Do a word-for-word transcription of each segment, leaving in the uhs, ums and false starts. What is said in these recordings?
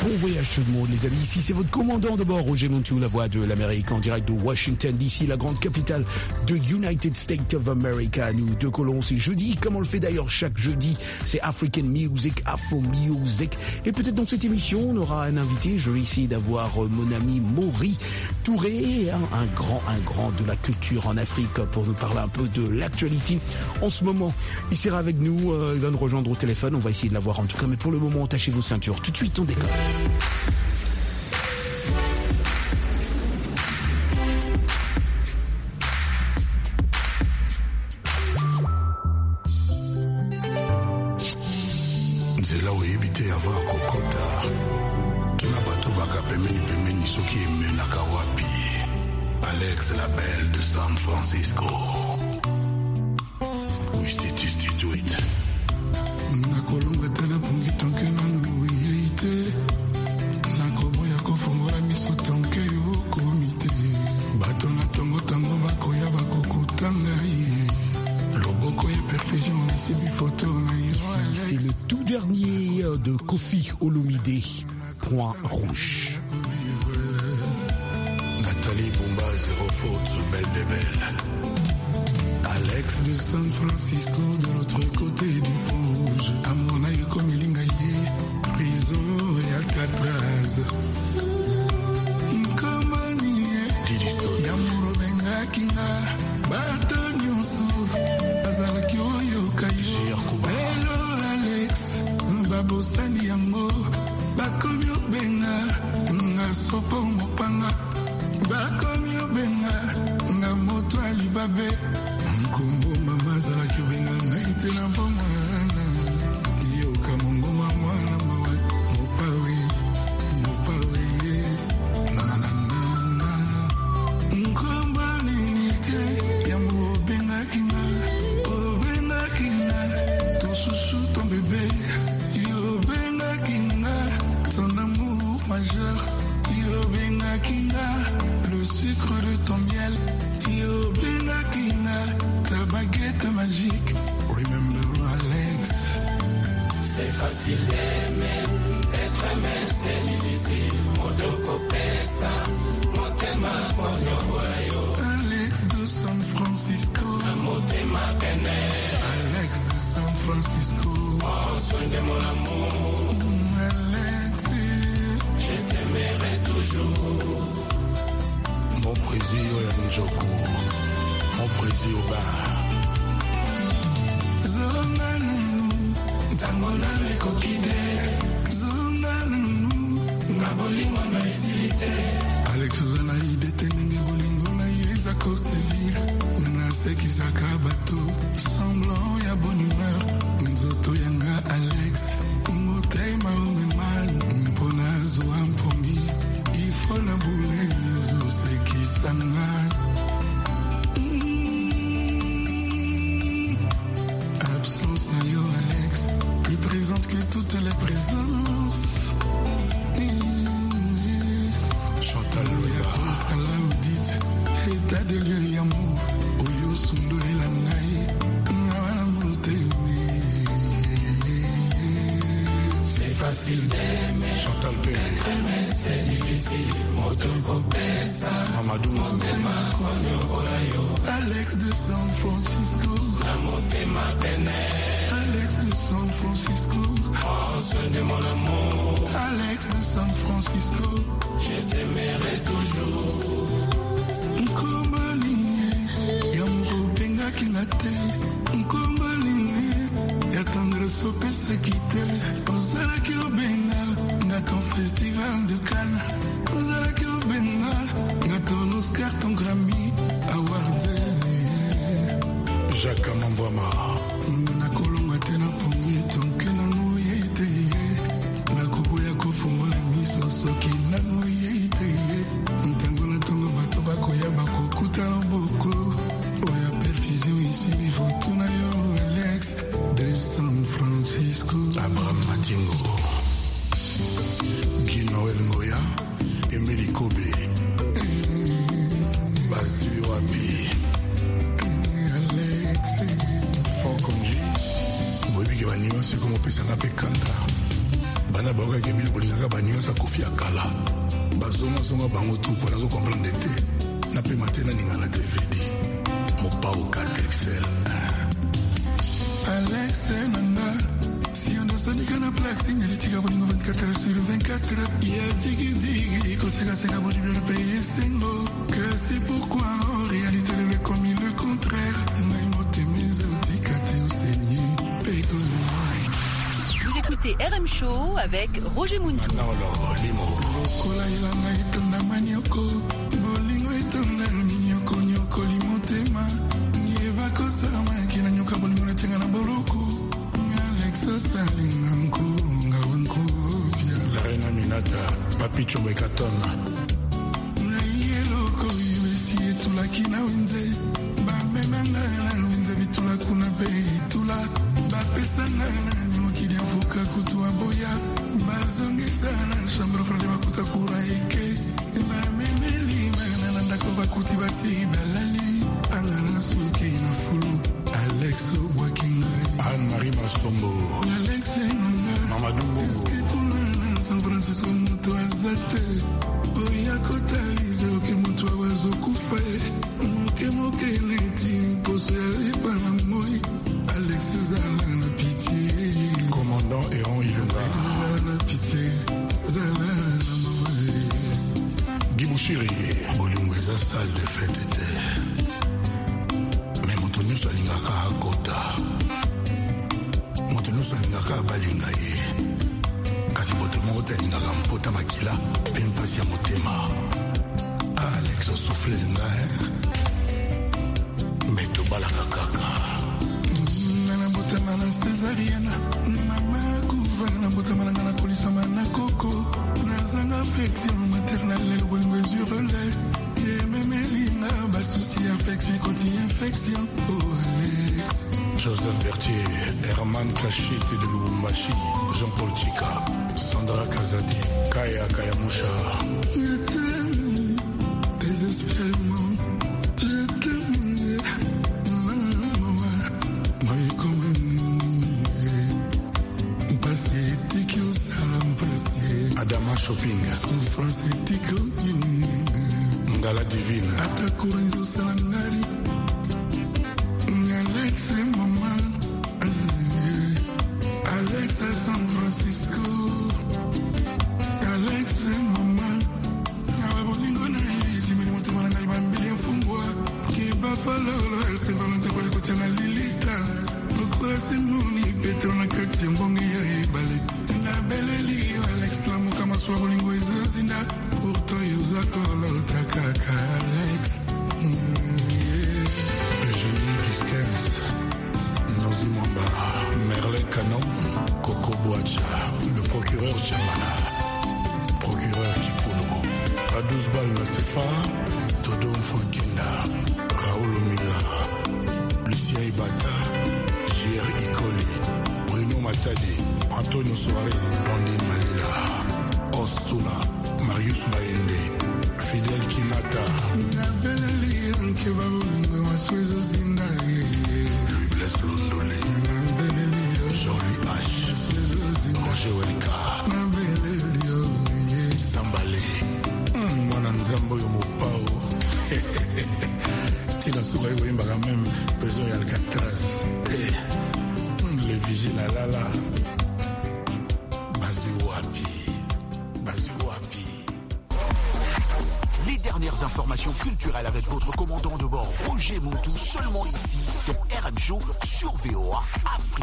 Bon voyage tout le monde, les amis. Ici, c'est votre commandant de bord, Roger Montou, la voix de l'Amérique, en direct de Washington, D C, la grande capitale de United States of America. Nous deux colons, c'est jeudi, comme on le fait d'ailleurs chaque jeudi. C'est African Music, Afro Music. Et peut-être dans cette émission, on aura un invité. Je vais essayer d'avoir mon ami Maury Touré, un, un grand, un grand de la culture en Afrique, pour nous parler un peu de l'actualité en ce moment. Il sera avec nous, euh, il va nous rejoindre au téléphone. On va essayer de l'avoir en tout cas, mais pour le moment, attachez vos ceintures. Tout de suite, on décolle. nzela oyebite ava kokota tuna bato baka pemeni pemeni soki emenaka wapi. Alex la belle de San Francisco. Oui, c'était studio it. Nakolonga tena pungi tonke nanu yeite. Nakoboya kofongola miso tonke yo komite. Bato na tongo tango bakoya bakokutanga ye. Loboko ye perfusion ici bi photo na yo. C'est le tout dernier de Koffi Olomide, Point Rouge. Nathalie Bomba, zéro faute, belle des belles. Alex de San Francisco, de l'autre côté du pont rouge. Amona comme Ilingaye, prison et Alcatraz. Kamaniye, Yamuro Benga Kinga, Bato Nyonso, Azalaki Oyo Kayo, Hello Alex, Babo Sandi Yango, Bakomyo Benga, Ngasopo Mopanga, Bakomyo Benga, Ngamoto Alibabe, Nkumbo Mama Zalaki Benga, Naite na Bomana, Yoka Mungo Mama Mawa, Mopawe, Mopawe, Nananana, Nkumba Ninite, Yamu Benga Kina, O Benga Kina, ton chouchou, ton bébé, Yo Benga Kina, ton amour majeur, Yo Benga Kina, le sucre de ton miel, Yo Benga Kina, ta baguette magique. Remember Alex. C'est facile d'aimer, être aimé c'est difficile. Modoko pesa, motema konyo. Alex de San Francisco, motema pene. Alex de San Francisco, prends soin de mon amour. Alex, je t'aimerai toujours. Mon président Njoku, mon président Ba. Zonanu, Tangona me kokide. Zonanu, Nabolingo na isilite. Alex Zona idete ninge bolingo na yeza kosevira. Naseki zakabato, semblant ya bonne humeur. Nzoto yanga Alex, motema umemal. Mpona zo ampomi, ifona boule zo seki sanga. Absence na yo Alex, plus présente que toutes les présences. Chantal Loya, Sala Audit, état de lieu yamour, Oyo Sundori Lanai, Nawana Moutemi. C'est facile d'aimer, Chantal P. Être aimé, c'est difficile, Motoko Pesa, Mamadou Motema, Konyo Olayo. Alex de San Francisco, Motema Pene. Alex de San Francisco, prends soin de mon amour. Alex de San Francisco, je t'aimerai toujours. Nkombaline, Yamuro Benga Kinate. Nkombaline, Yatandre Sopesa Kite. Ozala Kiobenga, Naton Festival de Cannes. Ozala Kiobenga, Naton Oscar, ton Grammy Award. Jacques Mamboama. Nakolonga tena pongi tonke nanu yeite ye. Nakoboya kofongola miso soki nanu yeite ye. Ntango na tongo bato bakoya bakokuta loboko. Oya perfusion ici mi photo na yo Alex de San Francisco. Abraham Matingo, Guy Noël Ngoya, Emily Kobe, Basi Wabi, Alex Fokonji. Boyebi ke banima soki komopesa na mpe kanda bana na baoka ke bil bolingaka banyosa kofi akala bazonga zonga bango tu pour nazo comprendre te na pe matena ningana D V D mopao quatre X L Alex nanga si on doit sonner qu'on a plaque signe les tigres bolingo vingt-quatre heures sur vingt-quatre ya digi digi koseka seka boli bien payer singo que c'est pourquoi en réalité le comme le contraire mais moté mes audicate au seigneur pego. Vous écoutez R M Show avec Roger Muntou. Kola ilanga itonda manioko bolingo itonda minyoko nyoko limotema nieva kosama kina nyoka bolingo na tenga na boroko Alex Stalinga mkunga wankovya la reina minata papi chombo ekatona na yeloko yuesi etula kina wenze bamenanga na wenze bitula kuna beitula bapesanga na nyokidi avuka kutua boya bazongesa na chambre frale bakuta kura eke bameneli mana ndako bakuti basi balali angana suki na fulu Alex Obwakinga Anne-Marie Masombo Alex Mamadou Mbongo San Francisco mutu azate oya kotalize oke mutu awazo kufa moke moke neti poso ya lipa na moi Alex zala na pitié commandant Eron Ilunga zala na pitié zala na moi Gibouchiri bolingo eza salle de fête te mais moto nyonso alingaka akota moto nyonso alingaka abalinga ye kasi boto moko te alingaka mpota makila mpe mpasi ya motema Alex osufle linga me tobalaka kaka nana botama na césariana mama kuva na botama nanga na kolisama na koko nazanga affection maternelle lelo bolingo ezwi relais yememelinga basusi affection ekoti infection oh Alex Joseph Berthier, Herman Kachit de Lubumbashi, Jean-Paul Chika, Sandra Kazadi, Kaya Kayamusha. Je t'aime, désespérément, je t'aime, maman, moi comme un passé, tiki au salam passé. Adama Shopping, souffrance tiki au Ngala Divine, Atakurenzo Salangari. Alex et maman, Alex à San Francisco, Alex et maman, Ababolingo na izi meni moto malanga ibambili mfungwa, kiba falolo ese valente kwa ekutia na lilita, nukura simuni petro na kati ya mbongi ya ibale, na beleli Alex lamu kama suwa bolingo izazinda, urto yuzako lota kaka Alex. Nozi Mwamba, Merle Canon, Coco Boacha, le procureur Chamala, procureur Kipuno, à douze balles Nasefa, Todo Mfonkinda, Raoul Ominga, Lucia Ibata, J R Ikoli, Bruno Matadi, Antonio Soares, Blondine Malila, Ostula, Marius Baende, Fidel Kinata, Nabelali, Kebabolingo, Maswezo Zindaye. Londolé, Jean-Louis H, Roger Welika, Sambalé, Mwana Nzambo Yomopao, Tina Sougaï Wimbaga même, Bezo Yalcatraz, le vigile à Lala, Bazu Wapi, Bazu Wapi. Les dernières informations culturelles avec votre commandant de bord, Roger Muntou, seulement ici, dans R M Show sur V O A Afrique.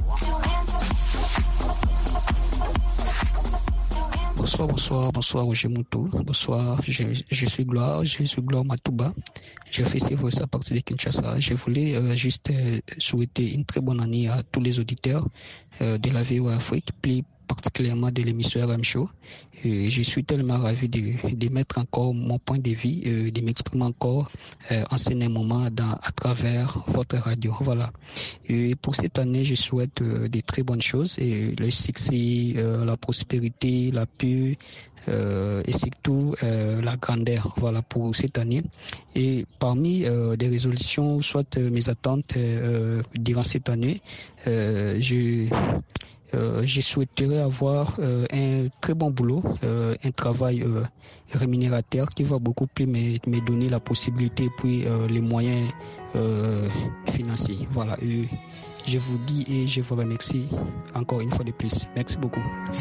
Bonsoir, bonsoir, bonsoir Roger Muntou. Bonsoir, je, je suis Gloire, je suis Gloire Matouba. Je fais ces voix à partir de Kinshasa. Je voulais euh, juste euh, souhaiter une très bonne année à tous les auditeurs euh, de la V O A Afrique, plus particulièrement de l'émission R M Show. Euh, je suis tellement ravi de, de mettre encore mon point de vue, euh, de m'exprimer encore euh, en ce moment dans, à travers votre radio. Voilà. Et pour cette année, je souhaite euh, de très bonnes choses, et le succès, euh, la prospérité, la paix, euh, et surtout euh, la grandeur. Voilà pour cette année. Et parmi euh, des résolutions, soit euh, mes attentes euh, durant cette année, euh, je Euh, je souhaiterais avoir euh, un très bon boulot, euh, un travail euh, rémunérateur qui va beaucoup plus me, me donner la possibilité puis euh, les moyens euh, financiers. Voilà. Et je vous dis et je vous remercie encore une fois de plus. Merci beaucoup.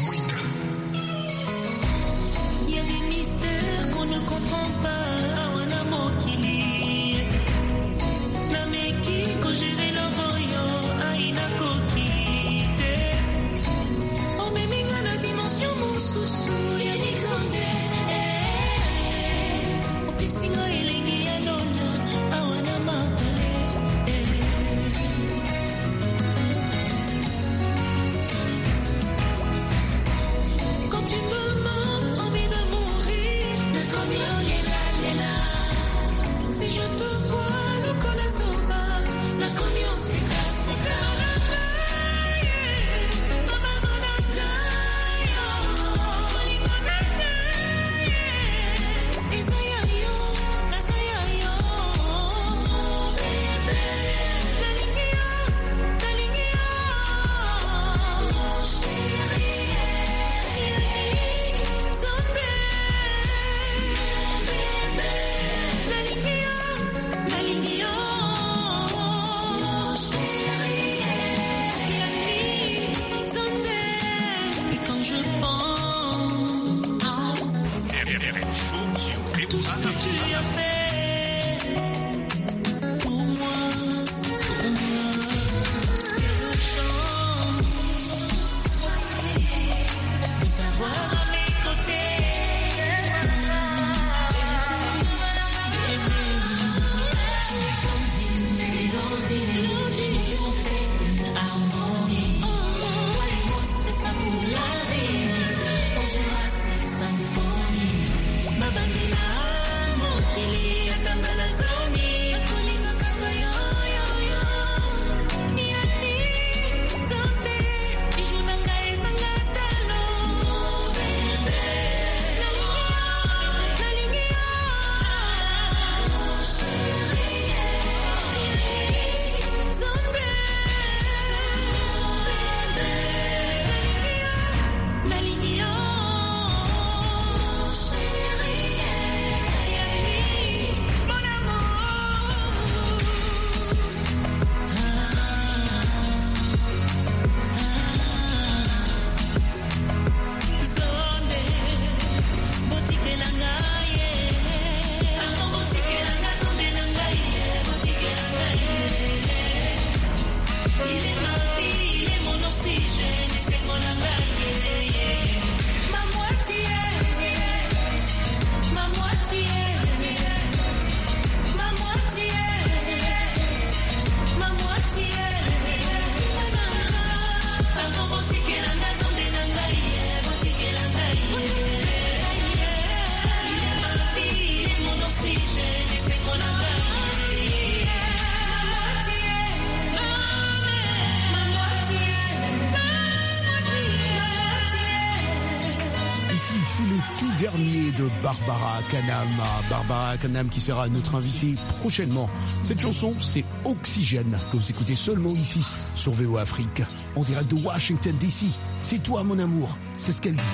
Il y a des mystères qu'on ne comprend pas. Wanamo kili, nameki ko gérer le royo, aina kokite. Oh mais minga la dimension mon sousou, ya nixonde. Oh pisinga elengi ya lona, awana mapale. Quand tu me demandes envie de mourir, na komio lela lela. Si je te vois le connaissant pas, na komio seka seka. Tout ce que tu as fait pour moi, pour moi, je chante de t'avoir à mes côtés. Bébé, tu es comme une mélodie, on fait une harmonie. Toi et moi, c'est ça pour la vie. On jouera cette symphonie. Ma bandina. Kili atambala zoni kulinga kanga yo yo yo ni ani zote ijunanga esanga talo bebe nalingi yo chérie zonde bebe nalingi yo C'est le tout dernier de Barbara Kanam. Barbara Kanam qui sera notre invitée prochainement. Cette chanson, c'est Oxygène, que vous écoutez seulement ici, sur V O Afrique, en direct de Washington D C. C'est toi, mon amour, c'est ce qu'elle dit.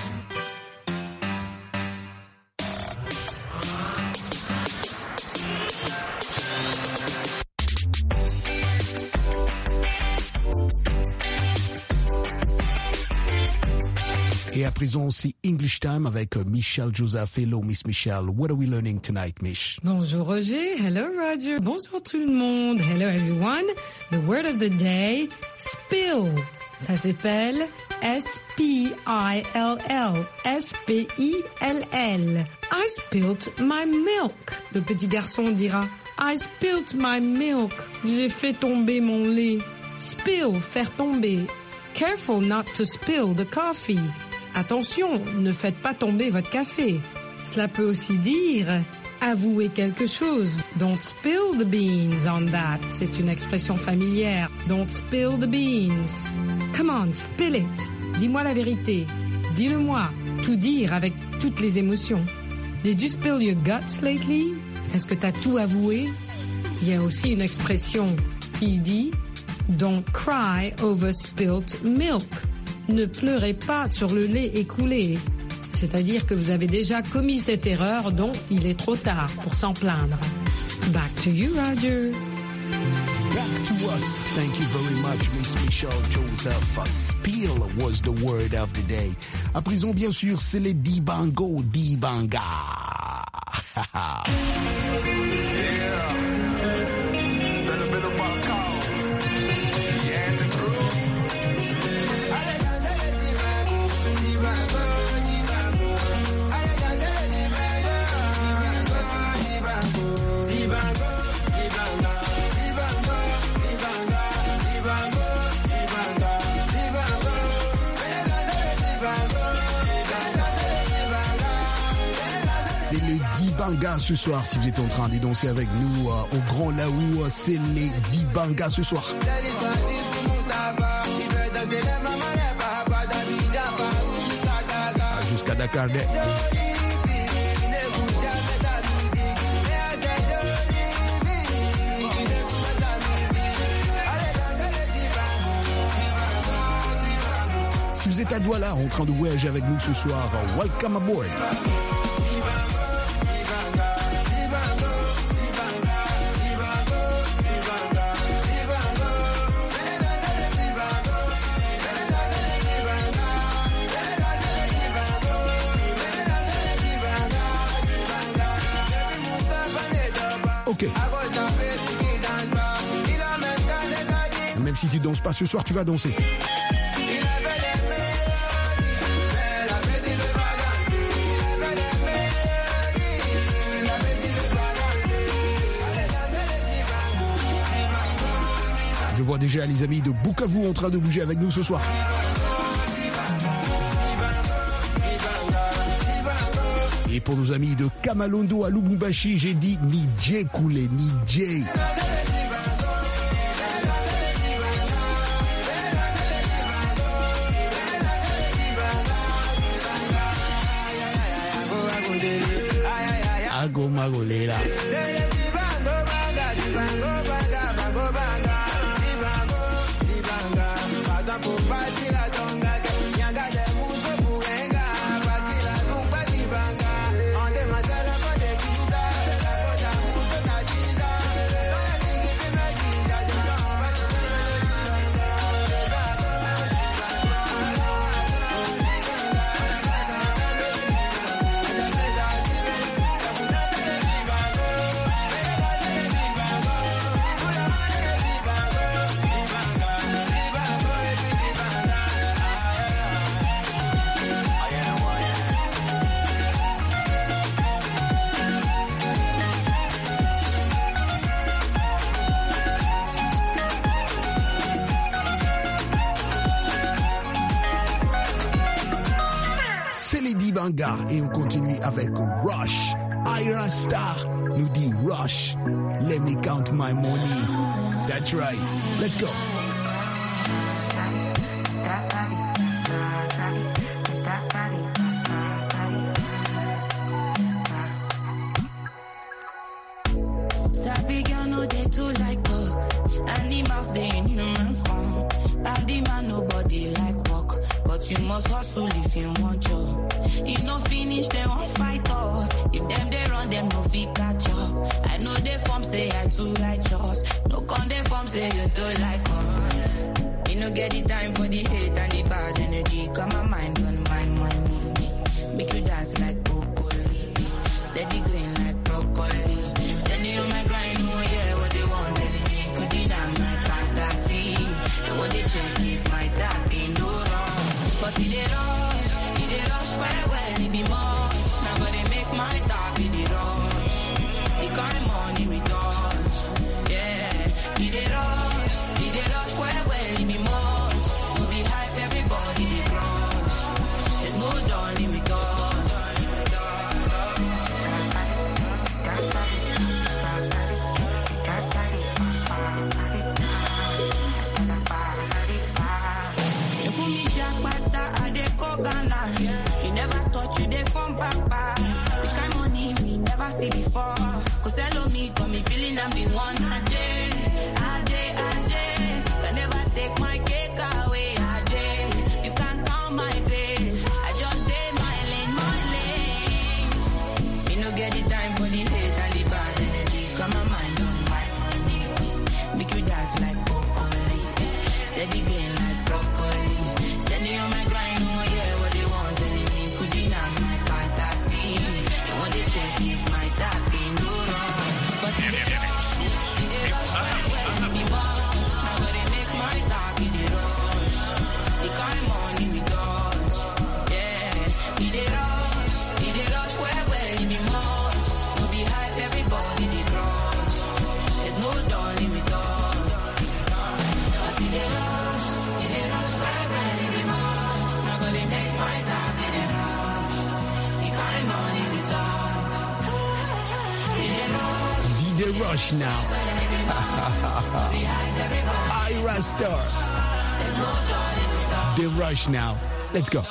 Et à présent, c'est English Time avec Michelle Joseph. Hello, Miss Michelle. What are we learning tonight, Mish? Bonjour, Roger. Hello, Roger. Bonjour, tout le monde. Hello, everyone. The word of the day, spill. Ça s'appelle S P I L L. S P I L L. I spilt my milk. Le petit garçon dira, I spilt my milk. J'ai fait tomber mon lait. Spill, faire tomber. Careful not to spill the coffee. Attention, ne faites pas tomber votre café. Cela peut aussi dire avouer quelque chose. Don't spill the beans on that. C'est une expression familière. Don't spill the beans. Come on, spill it. Dis-moi la vérité. Dis-le-moi. Tout dire avec toutes les émotions. Did you spill your guts lately? Est-ce que t'as tout avoué? Il y a aussi une expression qui dit Don't cry over spilt milk. ne pleurez pas sur le lait écoulé. C'est-à-dire que vous avez déjà commis cette erreur, donc il est trop tard pour s'en plaindre. Back to you, Roger. Back to us. Thank you very much, Miss Michelle Joseph. Spill was the word of the day. À présent, bien sûr, c'est les Dibango Dibanga. Dibanga ce soir, si vous êtes en train de danser avec nous euh, au Grand Laou, c'est les Dibanga ce soir. Ah, jusqu'à Dakar. Si vous êtes à Douala en train de voyager avec nous ce soir, welcome aboard. Ok. Même si tu danses pas ce soir, tu vas danser. Je vois déjà les amis de Bukavu en train de bouger avec nous ce soir. Et pour nos amis de Kamalondo à Lubumbashi, j'ai dit Nidje Koulé, Nidje. Ago Magolela. Et on continue avec Rush. Ira Star nous dit Rush. Let me count my money. That's right. Let's go. Sabi girl no dey too like talk. Animals dey in human form. Body man nobody like walk, but you must hustle if you want job. If no finish, they won't fight us. If them they run, them no fit catch up. I know they form say I too righteous. No con they form say you too like us. You no get the time for the hate and the bad energy. Got my mind on my money. Make you dance like broccoli. Steady green like broccoli. Steady on my grind, oh yeah, what they want, telling me could deny my fantasy. They want to check if my tap be no wrong. But it they rush, it they rush well, well, it be much. Now gonna make my tap be the rush. The kind money we touch, yeah. It they rush, it they rush well, well, it be much. To be hype The Rush now. Ira Star. The Rush now. Let's go.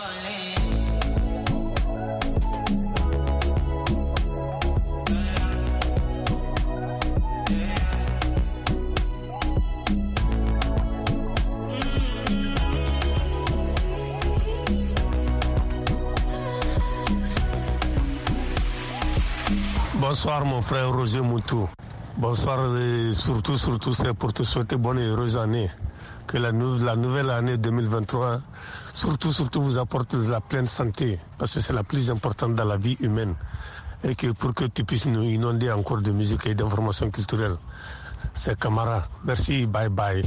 Bonsoir mon frère Roger Moutou. Bonsoir et surtout, surtout c'est pour te souhaiter bonne et heureuse année. Que la, nou- la nouvelle année deux mille vingt-trois, surtout, surtout vous apporte de la pleine santé. Parce que c'est la plus importante dans la vie humaine. Et que pour que tu puisses nous inonder encore de musique et d'informations culturelles. C'est Camara. Merci, bye bye.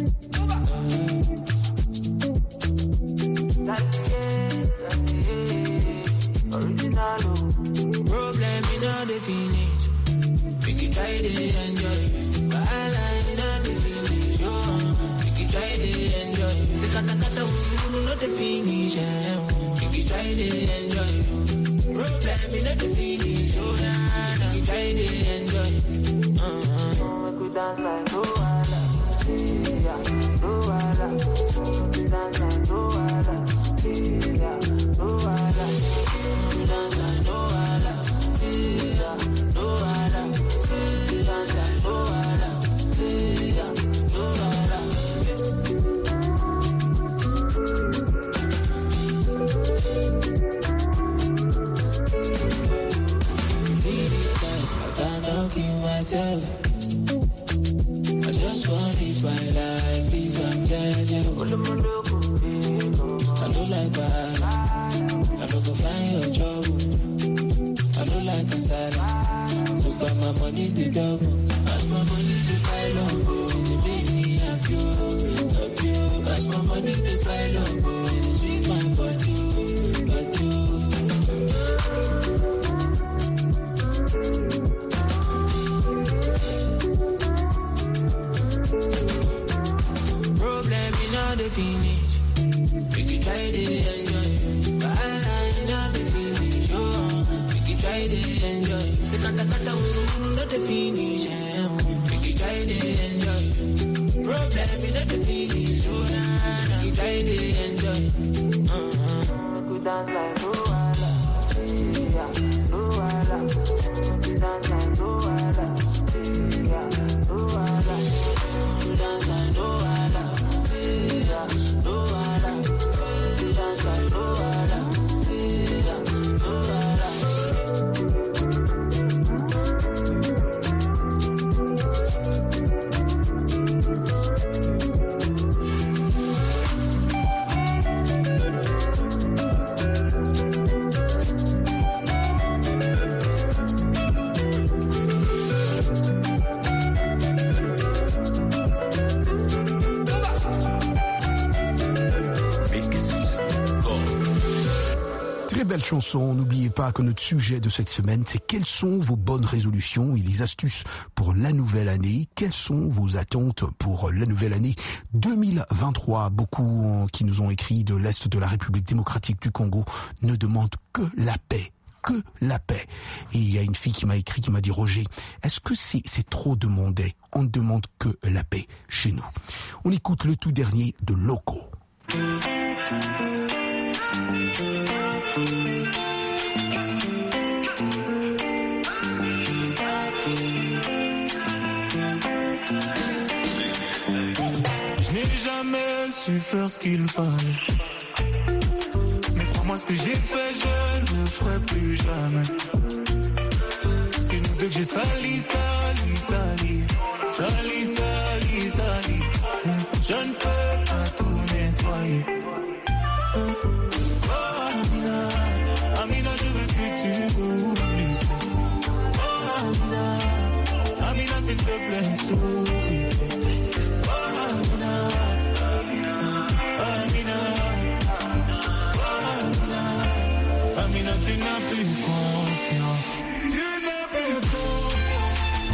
Problem in all the finish. We can try to enjoy. Bala in all the finish. Oh, we can try to enjoy. Se kata kata uru not the finish. We can try to enjoy. Problem in all the finish. Oh, na na. We can try to enjoy. Uh-huh. We could dance like Luala. Yeah, Luala. We could dance like Luala. Yeah, Luala. We could dance like Luala. Myself, I just want to live my life, live and judge. I don't like bad, I don't go find your trouble. I don't like a salad, so far my money the double. As my money the pile up, it make me happy, happy. As my money the pile up, it sweet my body, body. The finish, we can try to enjoy. Bala in all the finish, oh, we can try to enjoy. Se kata kata uru not the finish, we can try to enjoy. Problem in all the finish, oh na na, we can try to enjoy. Uh-huh. We could dance like Luala, yeah, Luala. We could dance like Luala, yeah, Luala. We could dance like Luala. Belle chanson. N'oubliez pas que notre sujet de cette semaine, c'est quelles sont vos bonnes résolutions et les astuces pour la nouvelle année. Quelles sont vos attentes pour la nouvelle année deux mille vingt-trois? Beaucoup qui nous ont écrit de l'Est de la République démocratique du Congo ne demandent que la paix. Que la paix. Et il y a une fille qui m'a écrit, qui m'a dit, Roger, est-ce que c'est, c'est trop demandé? On ne demande que la paix chez nous. On écoute le tout dernier de Loco. Je n'ai jamais su faire ce qu'il fallait. Mais crois-moi, ce que j'ai fait, je ne le ferai plus jamais. C'est nous deux que j'ai sali, sali, sali. Sali, sali, sali. Je ne peux pas tout nettoyer. Amina, je veux que tu m'oublies. Oh Amina, Amina s'il te plaît, souris. Oh Amina, Amina, oh Amina, Amina, tu n'as plus confiance. Tu n'as plus confiance.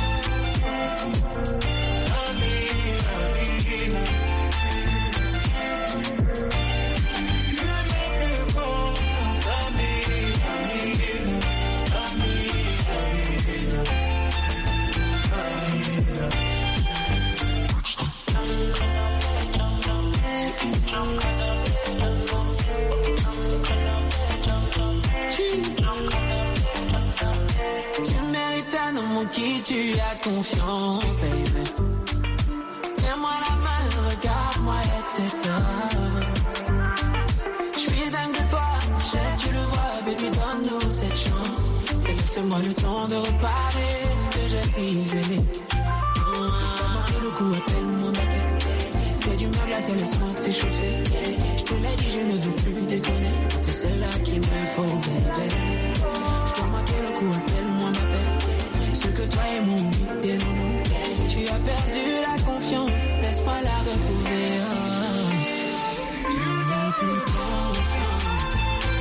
en qui tu as confiance, baby. Tiens-moi la main, regarde-moi, et cetera. J'suis dingue de toi, je sais que tu le vois, baby, donne-nous cette chance. Et laisse-moi le temps de réparer ce que j'ai brisé. Le coup appelle mon appel. Fais du mal, laisse laisse-moi t'échauffer. Je te l'ai dit, je ne veux plus déconner. C'est celle-là qu'il me faut, bébé. Je dois marquer le coup, appelle mon appel. Ce que toi et mon but et non, non. Tu as perdu la confiance, laisse-moi la retrouver. Oh. Tu n'as plus confiance.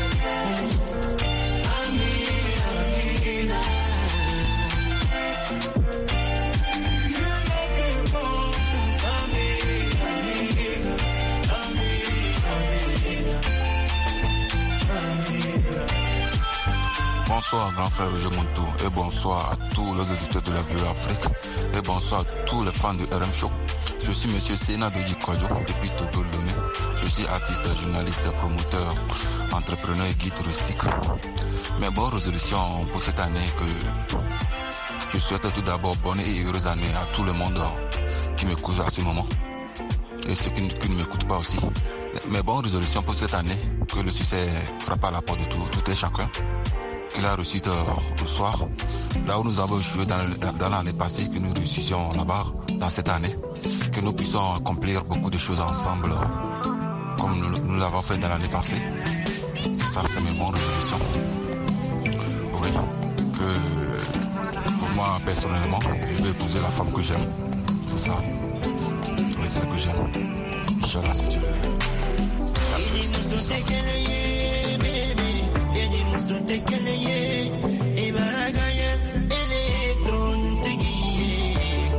Amina, Amina. Bonsoir grand frère Roger Montou et bonsoir à tous les auditeurs de la V O Afrique et bonsoir à tous les fans de R M Show. Je suis monsieur Sena Doji Kodjo depuis Togo Lomé. Je suis artiste, journaliste, promoteur, entrepreneur et guide touristique. Mes bonnes résolutions pour cette année que je souhaite tout d'abord bonne et heureuse année à tout le monde qui m'écoute à ce moment et ceux qui, qui ne m'écoutent pas aussi. Mes bonnes résolutions pour cette année, que le succès frappe à la porte de tout, tout et chacun. Qu'il a reçu le soir, là où nous avons joué dans, dans l'année passée, que nous réussissions là-bas dans cette année, que nous puissions accomplir beaucoup de choses ensemble, comme nous, nous l'avons fait dans l'année passée. C'est ça, c'est mes bonnes résolutions. Oui, que pour moi personnellement, je vais épouser la femme que j'aime. C'est ça, oui, celle que j'aime. Inch'Allah, si Dieu le veut. Tekeleye, Ibaragaya, Electron Tigi.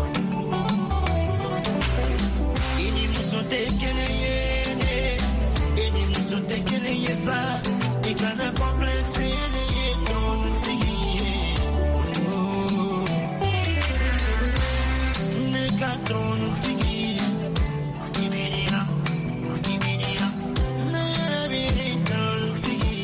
Ini muso tekeleye, ini muso tekeleye sa, ikana complexe Electron Tigi. Nekatron Tigi. Ibiria, Ibiria, Nayarabiritron Tigi.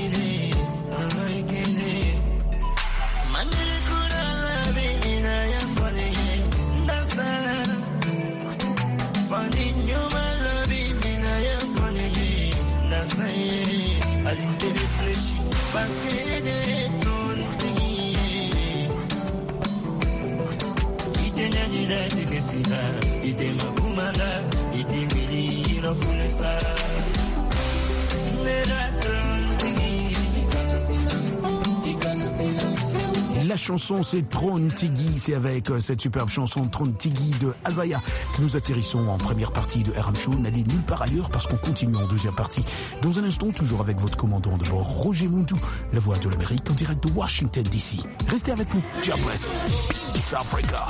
Parce que de ton ite nyanyira tikesida ite makumala ite mili rafulesa La chanson c'est Tron Tigui, c'est avec cette superbe chanson Tron Tigui de Azaya que nous atterrissons en première partie de R M Show. N'allez nulle part ailleurs parce qu'on continue en deuxième partie. Dans un instant, toujours avec votre commandant de bord, Roger Montou, la voix de l'Amérique en direct de Washington D C. Restez avec nous. God bless. Peace Africa.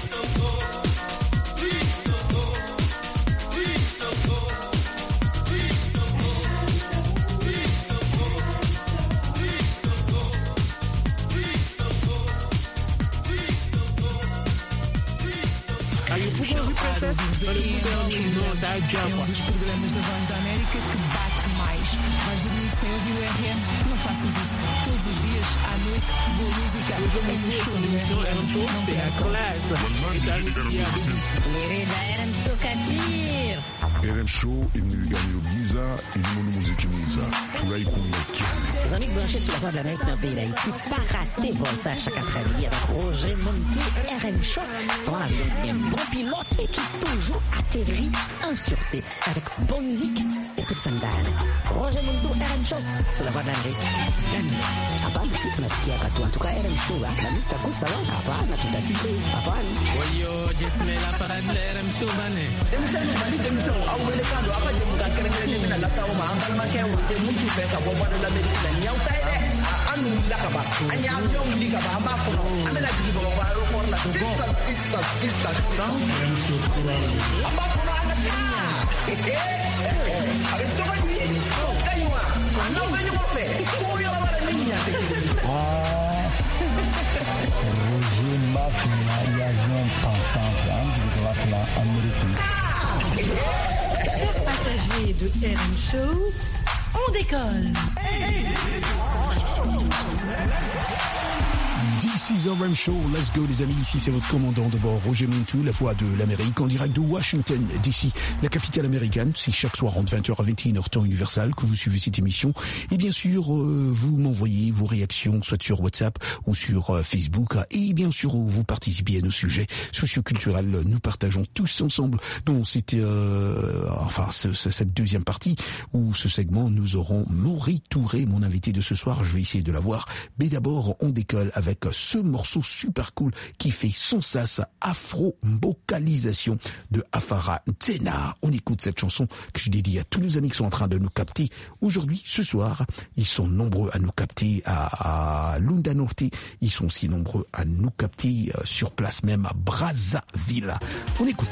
Um dos programas da Voz da América que bate mais. Vais dormir sem ouvir o R M? Não faças isso. Todos os dias, à noite, boa música. Sur R M Show, c'est la classe. R M Show Kadir. R M Show imilingani giza ilimunu muziki mwiza furahi kumwakiane. Les amis branchés sur la Voix de l'Amérique dans le pays d'Haïti, pas rater vol ça chaque après-midi avec Roger Montou, R M Show, son avion un bon pilote et qui toujours atterrit en sûreté avec bonne musique et coup de sandales. Roger Montou, R M Show, sur la Voix de l'Amérique. Hapana, si tunasikia katu. En tout cas, R M Show, la lista kusa wa. Hapana, tutasikia. Hapana. Oyo, jesme la parade de R M Show, bane. Emisani, bani, demisani, awelekano, apa jemuka kerengere mina la sawo ma angal ma kewo te mutu fe ka boba de l'Amérique la nyaw tay de anu la ka ba anya avion li ka ba ma ko amela di bo ba ro ko la sisa sisa sisa amba ko na ta avec tout va lui kaywa non va nous faire pour yo la ba ni ya Roger Mafia avion pensant de la Amérique. Chers passagers de R M Show, on décolle. D This is R M Show. Let's go, les amis. Ici, c'est votre commandant de bord, Roger Montou, la voix de l'Amérique, en direct de Washington, D C, la capitale américaine. C'est chaque soir entre vingt heures à vingt et une heures temps universel que vous suivez cette émission. Et bien sûr, euh, vous m'envoyez vos réactions, soit sur WhatsApp ou sur euh, Facebook. Et bien sûr, vous participez à nos sujets socioculturels. Nous partageons tous ensemble. Donc, c'était, euh, enfin, ce, ce, cette deuxième partie où ce segment, nous aurons Maury Touré, mon invité de ce soir. Je vais essayer de la voir. Mais d'abord, on décolle avec ce morceau super cool qui fait son sas, afro-vocalisation de Afara Ntena. On écoute cette chanson que je dédie à tous nos amis qui sont en train de nous capter aujourd'hui, ce soir. Ils sont nombreux à nous capter à, à Lunda Norte. Ils sont aussi nombreux à nous capter euh, sur place même à Brazzaville. On écoute.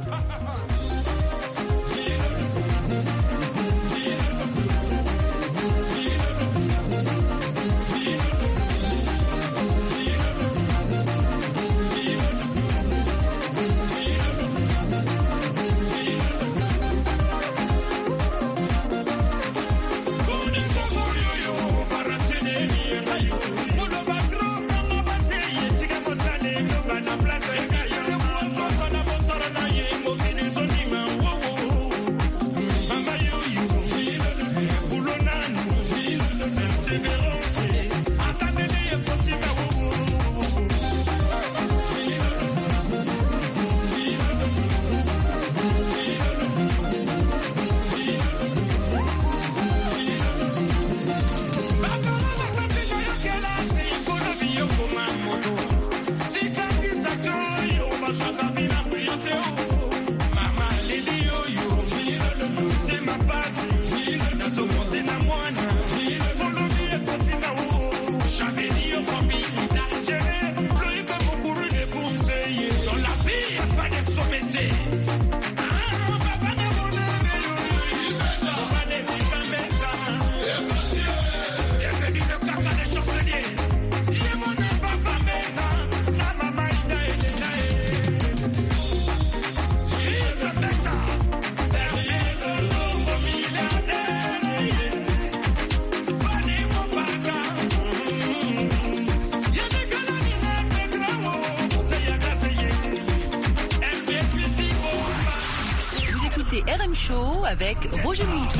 R M Show avec Roger Montou.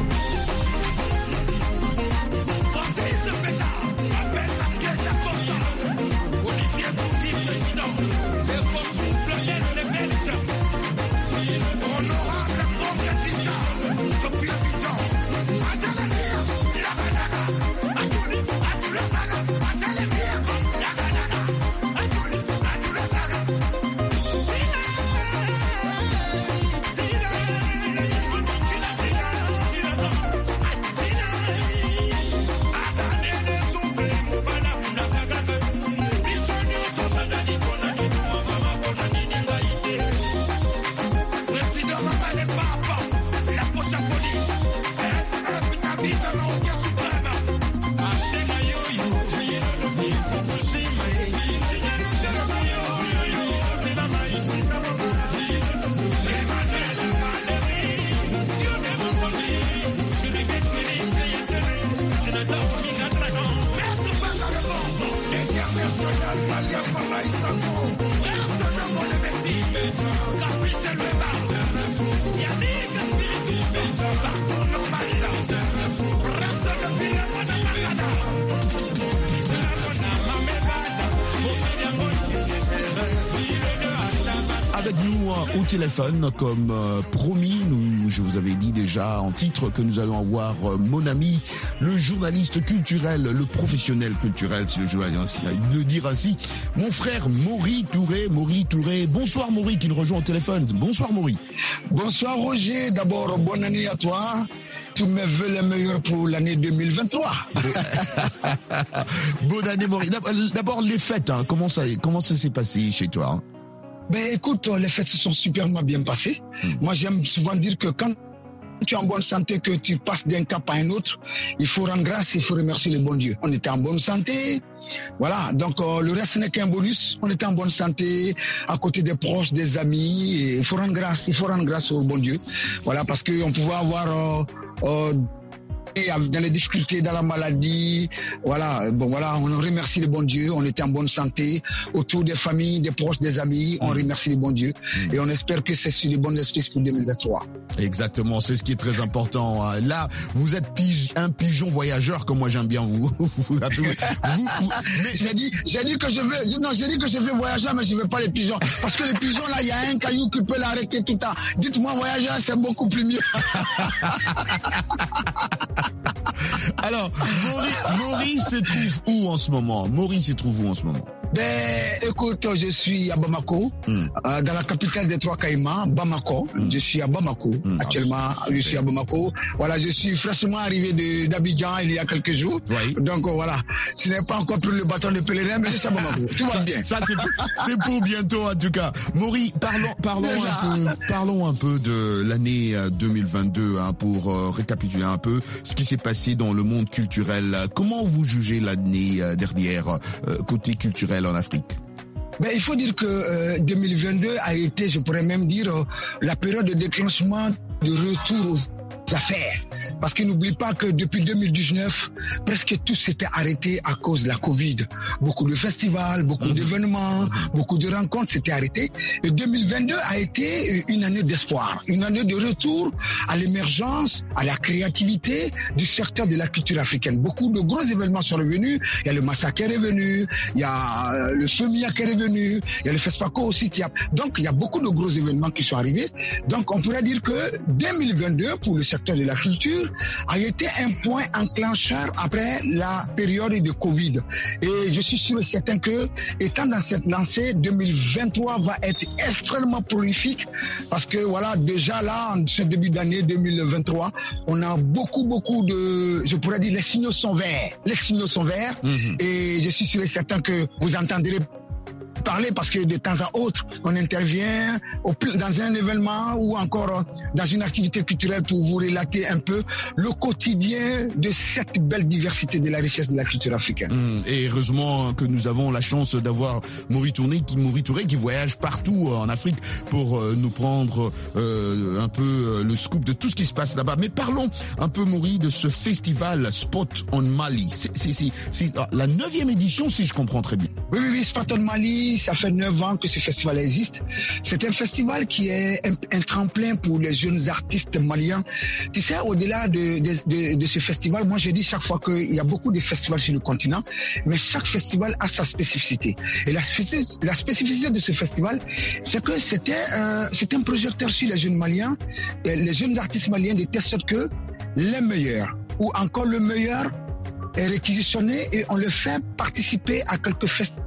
Au téléphone, comme euh, promis, nous, je vous avais dit déjà en titre que nous allons avoir euh, mon ami, le journaliste culturel, le professionnel culturel, si je veux le dire ainsi, mon frère Maury Touré. Maury Touré, bonsoir Maury qui nous rejoint au téléphone. Bonsoir Maury. Bonsoir Roger, d'abord bonne année à toi. Tous mes vœux les meilleurs pour l'année deux mille vingt-trois. Bonne année Maury. D'abord les fêtes, hein. comment ça, comment ça s'est passé chez toi hein? Ben écoute, les fêtes se sont superment bien passées. Mmh. Moi j'aime souvent dire que quand tu es en bonne santé, que tu passes d'un cap à un autre, il faut rendre grâce, il faut remercier le bon Dieu. On était en bonne santé, voilà, donc euh, le reste n'est qu'un bonus. On était en bonne santé, à côté des proches, des amis, et il faut rendre grâce, il faut rendre grâce au bon Dieu. Voilà, parce qu'on pouvait avoir... Euh, euh, dans les difficultés, dans la maladie. Voilà, bon voilà, on remercie le bon Dieu, on était en bonne santé, autour des familles, des proches, des amis, on remercie le bon Dieu mmh. et on espère que c'est sur les bonnes esprits pour deux mille vingt-trois. Exactement, c'est ce qui est très important. Là, vous êtes pige, un pigeon voyageur, comme moi j'aime bien vous. vous, vous, vous mais j'ai dit, j'ai dit que je veux, non, j'ai dit que je veux voyager, mais je veux pas les pigeons, parce que les pigeons là, il y a un caillou qui peut l'arrêter tout le temps. Dites-moi voyageur, c'est beaucoup plus mieux. Alors, Maurice, Maurice se trouve où en ce moment? Maurice se trouve où en ce moment? Ben, écoute, je suis à Bamako, mm. euh, dans la capitale des Trois Caïmans, Bamako. Mm. Je suis à Bamako mm. actuellement. Ah, je suis à Bamako. Voilà, je suis fraîchement arrivé de, d'Abidjan il y a quelques jours. Oui. Donc euh, voilà, ce n'est pas encore pris le bâton de pèlerin, mais je suis à Bamako. Tout va bien. Ça, c'est pour, c'est pour bientôt en tout cas. Maurice, parlons, parlons un peu, parlons un peu de l'année deux mille vingt-deux hein, pour euh, récapituler un peu ce qui s'est passé dans le monde culturel. Comment vous jugez l'année euh, dernière euh, côté culturel en Afrique? Ben, il faut dire que euh, deux mille vingt-deux a été, je pourrais même dire, euh, la période de déclenchement de retour aux affaires. Parce que n'oublie pas que depuis deux mille dix-neuf, presque tout s'était arrêté à cause de la Covid. Beaucoup de festivals, beaucoup mmh. d'événements, beaucoup de rencontres s'étaient arrêtés. Et deux mille vingt-deux a été une année d'espoir, une année de retour à l'émergence, à la créativité du secteur de la culture africaine. Beaucoup de gros événements sont revenus. Il y a le Massacre qui est revenu, il y a le Femia qui est revenu, il y a le Fespaco aussi qui a... Donc il y a beaucoup de gros événements qui sont arrivés. Donc on pourrait dire que deux mille vingt-deux, pour le secteur de la culture, a été un point enclencheur après la période de Covid. Et je suis sûr et certain que, étant dans cette lancée, deux mille vingt-trois va être extrêmement prolifique parce que voilà, déjà là, en ce début d'année deux mille vingt-trois, on a beaucoup, beaucoup de, je pourrais dire, les signaux sont verts. Les signaux sont verts mmh. et je suis sûr et certain que vous entendrez parler parce que de temps à autre, on intervient au, dans un événement ou encore dans une activité culturelle pour vous relater un peu le quotidien de cette belle diversité de la richesse de la culture africaine. Mmh, et heureusement que nous avons la chance d'avoir Maurice Touré qui, Maurice Touré qui voyage partout en Afrique pour euh, nous prendre euh, un peu euh, le scoop de tout ce qui se passe là-bas. Mais parlons un peu, Maurice, de ce festival Spot on Mali. C'est, c'est, c'est, c'est la neuvième édition, si je comprends très bien. Oui, oui, oui, Spot on Mali. Ça fait neuf ans que ce festival existe. C'est un festival qui est un, un tremplin pour les jeunes artistes maliens. Tu sais, au-delà de, de, de, de ce festival, moi je dis chaque fois qu'il y a beaucoup de festivals sur le continent, mais chaque festival a sa spécificité. Et la, la spécificité de ce festival, c'est que c'était euh, c'est un projecteur sur les jeunes maliens, et les jeunes artistes maliens de telle sorte que les meilleurs, ou encore le meilleur, est réquisitionné et on le fait participer à quelques festivals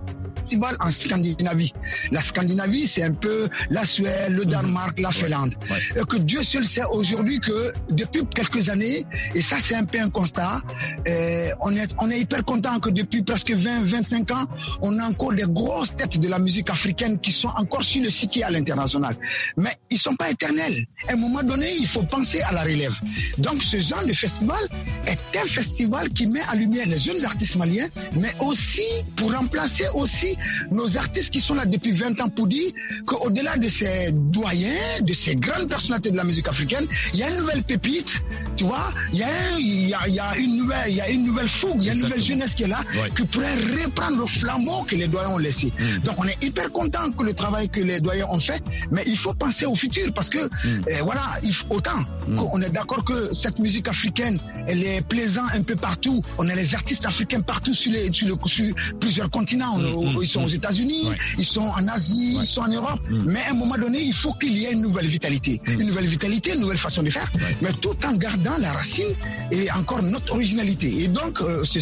en Scandinavie. La Scandinavie, c'est un peu la Suède, le Danemark, la Finlande. Ouais. Ouais. Et que Dieu seul sait aujourd'hui que depuis quelques années, et ça c'est un peu un constat, euh, on est on est hyper content que depuis presque vingt à vingt-cinq ans, on a encore des grosses têtes de la musique africaine qui sont encore sur le circuit à l'international. Mais ils sont pas éternels. À un moment donné, il faut penser à la relève. Donc ce genre de festival est un festival qui met en lumière les jeunes artistes maliens, mais aussi pour remplacer aussi nos artistes qui sont là depuis vingt ans pour dire qu'au-delà de ces doyens, de ces grandes personnalités de la musique africaine, il y a une nouvelle pépite, tu vois, il y a, un, il y a, il y a une nouvelle, il y a une nouvelle fougue, il y a une nouvelle jeunesse qui est là, ouais. qui pourrait reprendre le flambeau que les doyens ont laissé. Mm. Donc on est hyper content que le travail que les doyens ont fait, mais il faut penser au futur parce que mm. euh, voilà, il faut, autant mm. qu'on est d'accord que cette musique africaine, elle est plaisante un peu partout. On a les artistes africains partout sur, les, sur, le, sur plusieurs continents. Mm. On, ils sont aux États-Unis, ouais. ils sont en Asie, ouais. ils sont en Europe. Mm. Mais à un moment donné, il faut qu'il y ait une nouvelle vitalité. Mm. Une nouvelle vitalité, une nouvelle façon de faire, ouais. mais tout en gardant la racine et encore notre originalité. Et donc, euh, c'est...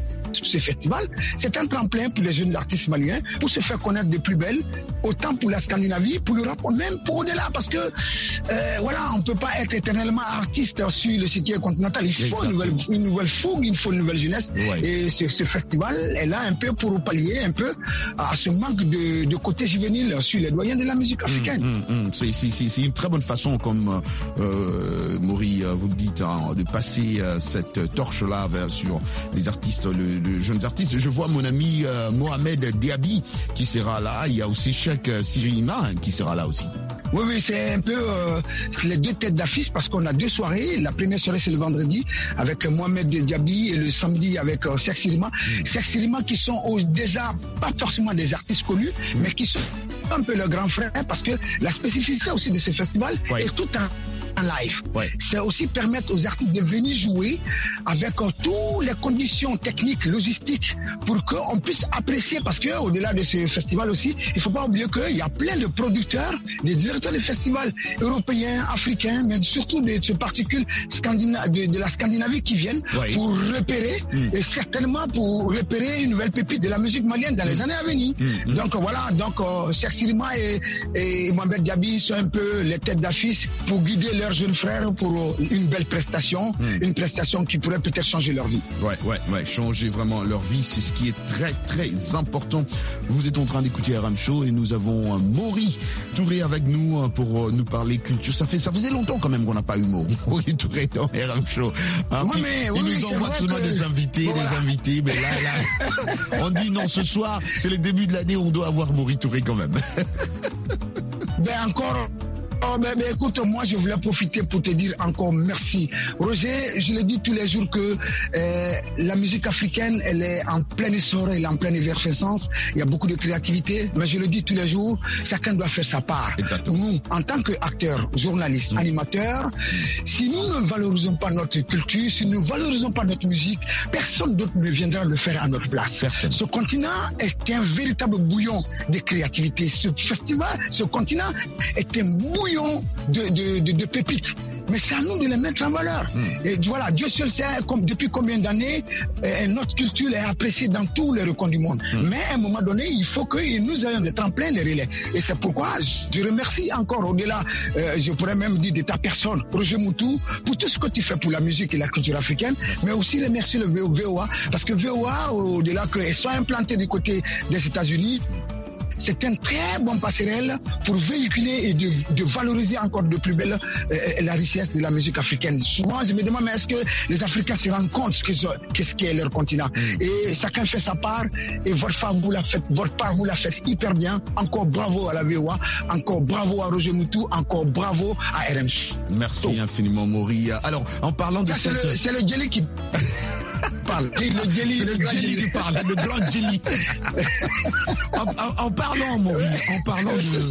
ce festival, c'est un tremplin pour les jeunes artistes maliens pour se faire connaître de plus belle, autant pour la Scandinavie, pour l'Europe, même pour au-delà, parce que euh, voilà, on ne peut pas être éternellement artiste sur le circuit continental. Il faut une nouvelle, une nouvelle fougue, il faut une nouvelle jeunesse. Ouais. Et ce, ce festival est là un peu pour pallier un peu à ce manque de, de côté juvénile sur les doyens de la musique africaine. Mmh, mmh, mmh. C'est, c'est, c'est une très bonne façon, comme euh, Maurice, vous le dites, hein, de passer euh, cette torche-là vers, sur les artistes, le, de jeunes artistes. Je vois mon ami euh, Mohamed Diaby qui sera là. Il y a aussi Cheikh Sirina qui sera là aussi. Oui, oui, c'est un peu euh, les deux têtes d'affiche parce qu'on a deux soirées. La première soirée, c'est le vendredi avec Mohamed Diaby et le samedi avec euh, Cheikh Sirima. Mm. Cheikh Sirima qui sont oh, déjà pas forcément des artistes connus, mm. mais qui sont un peu leurs grands frères parce que la spécificité aussi de ce festival ouais. est tout un en live. Ouais. C'est aussi permettre aux artistes de venir jouer avec euh, toutes les conditions techniques, logistiques pour qu'on puisse apprécier parce que au-delà de ce festival aussi, il faut pas oublier qu'il y a plein de producteurs, des directeurs de festivals européens, africains, mais surtout de ce particule scandina- de, de la Scandinavie qui viennent ouais. pour repérer mmh. et certainement pour repérer une nouvelle pépite de la musique malienne dans mmh. les années à venir. Mmh. Donc voilà, donc euh, Cheikh Sirima et, et Mohamed Diaby sont un peu les têtes d'affiche pour guider leur jeunes frères pour une belle prestation, mmh. une prestation qui pourrait peut-être changer leur vie. Ouais, ouais, ouais, changer vraiment leur vie, c'est ce qui est très, très important. Vous êtes en train d'écouter R M Show et nous avons Maury Touré avec nous pour nous parler culture. Ça fait, ça faisait longtemps quand même qu'on n'a pas eu Maury Touré dans R M Show. Hein, oui, mais, il oui, nous oui, envoie souvent que... des invités, voilà. des invités, mais là, là, on dit non, ce soir, c'est le début de l'année, on doit avoir Maury Touré quand même. Ben encore. Oh, ben, ben, écoute, moi je voulais profiter pour te dire encore merci. Roger, je le dis tous les jours que euh, la musique africaine, elle est en plein essor, elle est en pleine effervescence. Il y a beaucoup de créativité, mais je le dis tous les jours, chacun doit faire sa part. Exactement. Nous, en tant qu'acteurs, journalistes, mmh. animateurs, si nous ne valorisons pas notre culture, si nous ne valorisons pas notre musique, personne d'autre ne viendra le faire à notre place. Personne. Ce continent est un véritable bouillon de créativité. Ce festival, ce continent est un bouillon De, de, de, de pépites. Mais c'est à nous de les mettre en valeur. Mmh. Et voilà, Dieu seul sait comme, depuis combien d'années euh, notre culture est appréciée dans tous les recoins du monde. Mmh. Mais à un moment donné, il faut que nous ayons des tremplins, des relais. Et c'est pourquoi je remercie encore au-delà, euh, je pourrais même dire de ta personne, Roger Moutou, pour tout ce que tu fais pour la musique et la culture africaine, mais aussi remercier le V O A, parce que V O A, au-delà qu'elle soit implantée du côté des États-Unis, c'est un très bon passerelle pour véhiculer et de, de valoriser encore de plus belle euh, la richesse de la musique africaine. Souvent, je me demande, mais est-ce que les Africains se rendent compte qu'est-ce qu'est leur continent? Mm. Et chacun fait sa part, et votre part, vous la faites, votre part, vous la faites hyper bien. Encore bravo à la V O A, encore bravo à Roger Moutou, encore bravo à R M. Merci oh. infiniment, Maury. Alors, en parlant de ça, cette... C'est le, c'est le jelly qui... parle. Le jelly, c'est le, le jelly qui parle, le grand jelly. en, en, en parlant, Maury, en parlant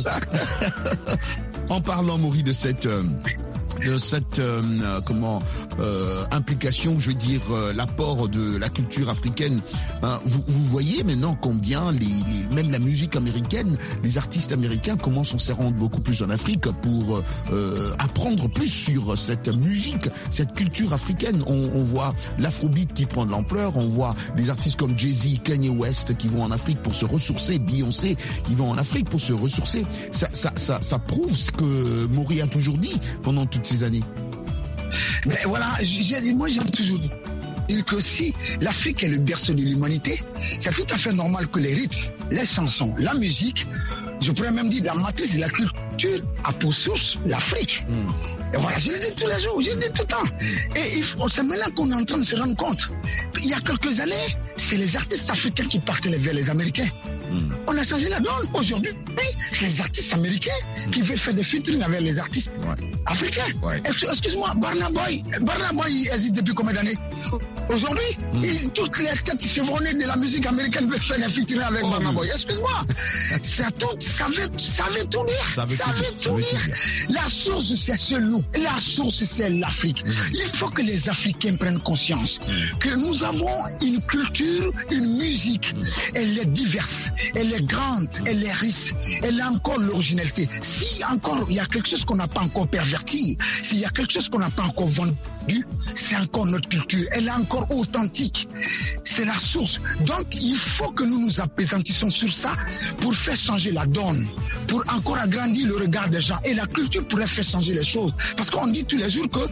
de, en parlant, Maury, de cette, euh, de cette, euh, comment, euh, implication, je veux dire, euh, l'apport de la culture africaine. Hein, vous, vous voyez maintenant combien les, les, même la musique américaine, les artistes américains commencent à se rendre beaucoup plus en Afrique pour euh, apprendre plus sur cette musique, cette culture africaine. On, on voit l'afrobeat qui prend de l'ampleur, on voit des artistes comme Jay-Z, Kanye West qui vont en Afrique pour se ressourcer, Beyoncé, ils vont en Afrique pour se ressourcer. Ça, ça, ça, ça prouve ce que Maury a toujours dit pendant toutes ces années. Mais voilà, j'ai, moi j'ai toujours dit que si l'Afrique est le berceau de l'humanité, c'est tout à fait normal que les rythmes, les chansons, la musique, je pourrais même dire la matrice de la culture a pour source l'Afrique. Mm. Et voilà, je le dis tous les jours, je le dis tout le temps. Et il faut, c'est maintenant qu'on est en train de se rendre compte. Il y a quelques années, c'est les artistes africains qui partaient vers les Américains. Mm. On a changé la donne. Aujourd'hui, c'est les artistes américains mm. qui veulent faire des featuring avec les artistes ouais. africains. Ouais. Excuse-moi, Burna Boy, Burna Boy il existe depuis combien d'années? Aujourd'hui, mm. il, toutes les têtes chevronnées de la musique américaine veulent faire des featuring avec oh, Burna oui. Boy. Excuse-moi, ça, tout, ça, veut, ça veut tout dire. Ça veut, ça veut tout, tout dire. dire. La source, c'est seul nous. La source, c'est l'Afrique. Mm. Il faut que les Africains prennent conscience mm. que nous avons une culture, une musique. Mm. Elle est diverse, elle est grande, mm. elle est riche, elle a encore l'originalité. Si encore il y a quelque chose qu'on n'a pas encore perverti, s'il y a quelque chose qu'on n'a pas encore vendu, c'est encore notre culture. Elle est encore authentique. C'est la source. Donc, il faut que nous nous apaisantissions sur ça pour faire changer la donne, pour encore agrandir le regard des gens. Et la culture pourrait faire changer les choses. Parce qu'on dit tous les jours que euh,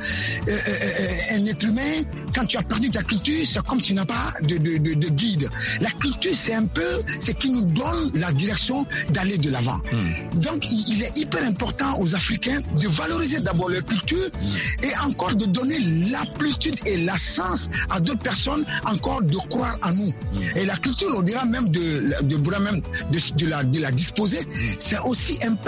euh, un être humain, quand tu as perdu ta culture, c'est comme tu n'as pas de, de, de, de guide. La culture, c'est un peu ce qui nous donne la direction d'aller de l'avant. Mmh. Donc, il, il est hyper important aux Africains de valoriser d'abord leur culture mmh. et encore de donner l'amplitude et la chance à d'autres personnes encore de croire en nous. Mmh. Et la culture, au-delà même de, de, de, même de, de, la, de la disposer, mmh. c'est aussi impact un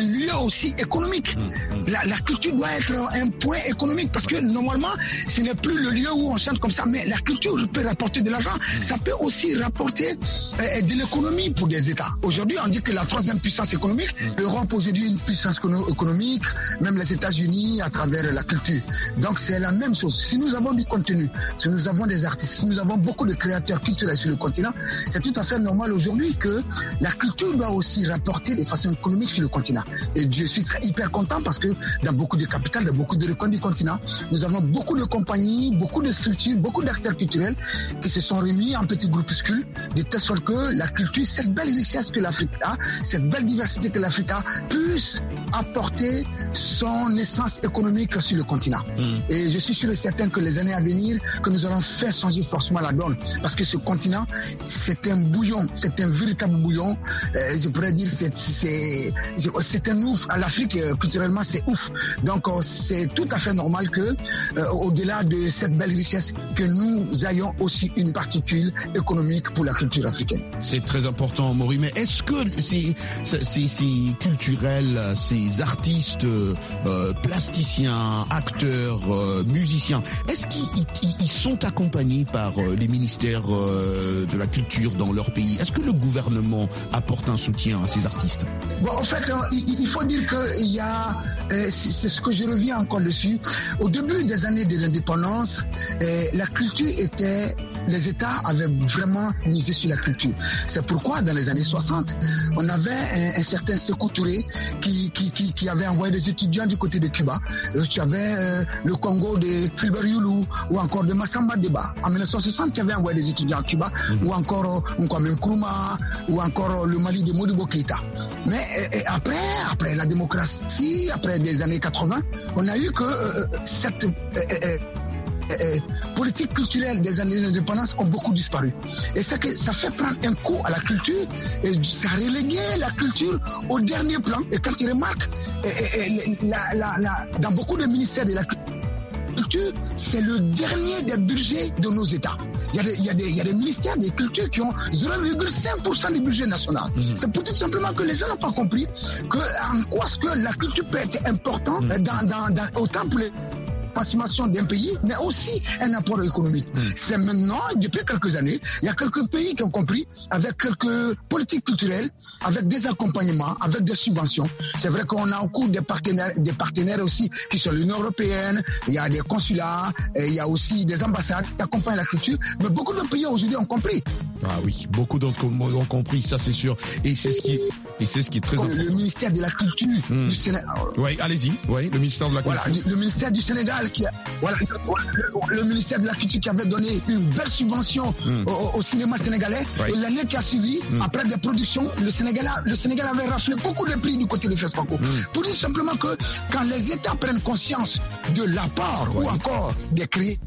lieu aussi économique. Mmh. La, la culture doit être un point économique parce que normalement, ce n'est plus le lieu où on chante comme ça, mais la culture peut rapporter de l'argent. Mmh. Ça peut aussi rapporter euh, de l'économie pour des États. Aujourd'hui, on dit que la troisième puissance économique, mmh. l'Europe aujourd'hui est une puissance économique, même les États-Unis à travers la culture. Donc c'est la même chose. Si nous avons du contenu, si nous avons des artistes, si nous avons beaucoup de créateurs culturels sur le continent, c'est tout à fait normal aujourd'hui que la culture doit aussi rapporter de façon économique sur le continent. Et je suis très hyper content parce que dans beaucoup de capitales, dans beaucoup de recoins du continent, nous avons beaucoup de compagnies, beaucoup de structures, beaucoup d'acteurs culturels qui se sont remis en petits groupuscules, de telle sorte que la culture, cette belle richesse que l'Afrique a, cette belle diversité que l'Afrique a, puisse apporter son essence économique sur le continent. Mmh. Et je suis sûr et certain que les années à venir, que nous allons faire changer forcément la donne. Parce que ce continent, c'est un bouillon, c'est un véritable bouillon. Euh, je pourrais dire, c'est, c'est, c'est un ouf. À l'Afrique, culturellement, c'est ouf. Donc, euh, c'est tout à fait normal que, euh, au-delà de cette belle richesse, que nous ayons aussi une particule économique pour la culture africaine. C'est très important, Maury. Mais est-ce que ces, ces, ces culturels, ces artistes, euh, plasticiens, acteurs, euh, musiciens, est-ce qu'ils ils, ils sont accompagnés par euh, les ministères euh, de la culture dans leur pays? Est-ce que le gouvernement apporte un soutien à ces artistes? Bon, en fait, euh, il, il faut dire qu'il y a, euh, c'est ce que je reviens encore dessus. Au début des années de l'indépendance, euh, la culture était, les États avaient vraiment misé sur la culture. C'est pourquoi dans les années soixante, on avait un, un certain Sékou Touré qui, qui, qui, qui avait envoyé des étudiants du côté de Cuba. Euh, tu avais euh, le Congo de Fulbert Youlou ou encore de Massamba Deba en mille neuf cent soixante qui avait envoyé des étudiants à Cuba, mmh. ou encore euh, Kwame Nkrumah ou encore euh, le Mali de Modibo Keïta. Mais euh, après, après la démocratie, après des années quatre-vingts, on a eu que euh, cette euh, euh, Euh, politiques culturelles des années d'indépendance ont beaucoup disparu. Et ça, que, ça fait prendre un coup à la culture et ça a relégué la culture au dernier plan. Et quand tu remarques, et, et, et, la, la, la, dans beaucoup de ministères de la culture, c'est le dernier des budgets de nos États. Il y a des, il y a des, il y a des ministères des cultures qui ont zéro virgule cinq pour cent du budget national. Mmh. C'est pour tout simplement que les gens n'ont pas compris que, en quoi est-ce que la culture peut être importante mmh. dans, dans, dans, autant pour les transformation d'un pays, mais aussi un apport économique. Mmh. C'est maintenant, depuis quelques années, il y a quelques pays qui ont compris, avec quelques politiques culturelles, avec des accompagnements, avec des subventions. C'est vrai qu'on a au cours des partenaires, des partenaires aussi qui sont l'Union européenne, il y a des consulats, il y a aussi des ambassades qui accompagnent la culture, mais beaucoup de pays aujourd'hui ont compris. Ah oui, beaucoup d'autres ont compris, ça c'est sûr. Et c'est ce qui, et c'est ce qui est très important. Le ministère de la Culture mmh. du Sénégal. Oui, allez-y, oui, le ministère de la Culture. Voilà, le ministère du Sénégal qui a, voilà, le, le ministère de la Culture qui avait donné une belle subvention mmh. au, au cinéma sénégalais. Oui. Et l'année qui a suivi, mmh. après des productions, le Sénégal, a, le Sénégal avait raflé beaucoup de prix du côté de FESPACO. Mmh. Pour dire simplement que quand les États prennent conscience de l'apport oui. ou encore des créations,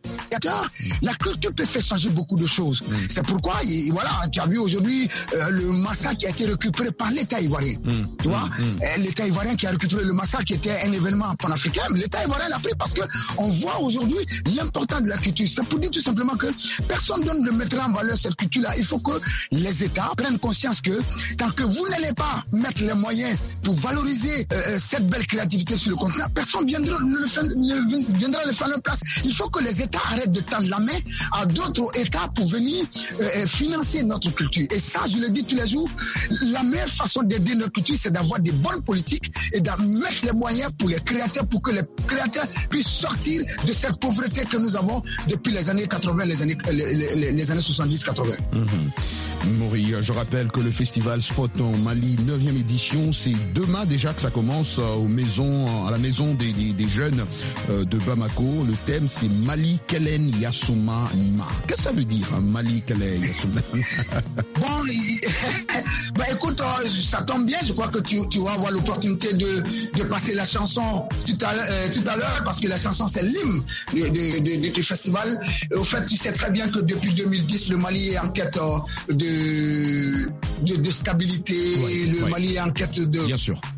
la culture peut faire changer beaucoup de choses. Mmh. C'est pourquoi, et voilà, tu as vu aujourd'hui euh, le massacre qui a été récupéré par l'État ivoirien. Mmh. Tu vois, mmh. l'État ivoirien qui a récupéré le massacre qui était un événement panafricain, mais l'État ivoirien l'a pris parce que on voit aujourd'hui l'importance de la culture. C'est pour dire tout simplement que personne ne mettra en valeur cette culture-là. Il faut que les États prennent conscience que tant que vous n'allez pas mettre les moyens pour valoriser euh, cette belle créativité sur le continent, personne viendra, ne le faire, ne viendra le faire à leur place. Il faut que les États arrêtent de tendre la main à d'autres États pour venir euh, financer notre culture. Et ça, je le dis tous les jours, la meilleure façon d'aider notre culture, c'est d'avoir des bonnes politiques et de mettre les moyens pour les créateurs, pour que les créateurs puissent sortir de cette pauvreté que nous avons depuis les années quatre-vingts, les années, les, les, les années soixante-dix quatre-vingts. Mmh. Maury, je rappelle que le festival Spot en Mali, neuvième édition, c'est demain déjà que ça commence aux maisons, à la maison des, des, des jeunes de Bamako. Le thème, c'est Mali Kelen Yasuma Ma. Qu'est-ce que ça veut dire, Mali Kelen Yasuma? Bon, bah écoute, ça tombe bien. Je crois que tu, tu vas avoir l'opportunité de, de passer la chanson tout à, euh, tout à l'heure, parce que la chanson, c'est l'hymne de, de, de, de, du festival. Et au fait, tu sais très bien que depuis deux mille dix, le Mali est en quête de, de, de stabilité. Oui, le oui. Mali est en quête de... Bien sûr.